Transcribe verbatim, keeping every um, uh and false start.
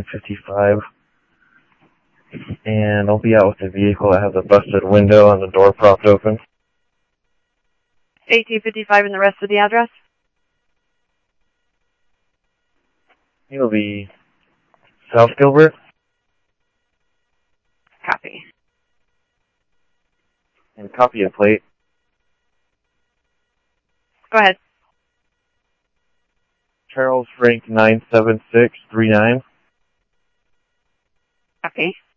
fifty-five. And I'll be out with the vehicle that has a busted window and the door propped open. eighteen fifty-five and the rest of the address? It'll be South Gilbert. Copy. And copy a plate. Go ahead. Charles Frank nine seven six three nine. Copy.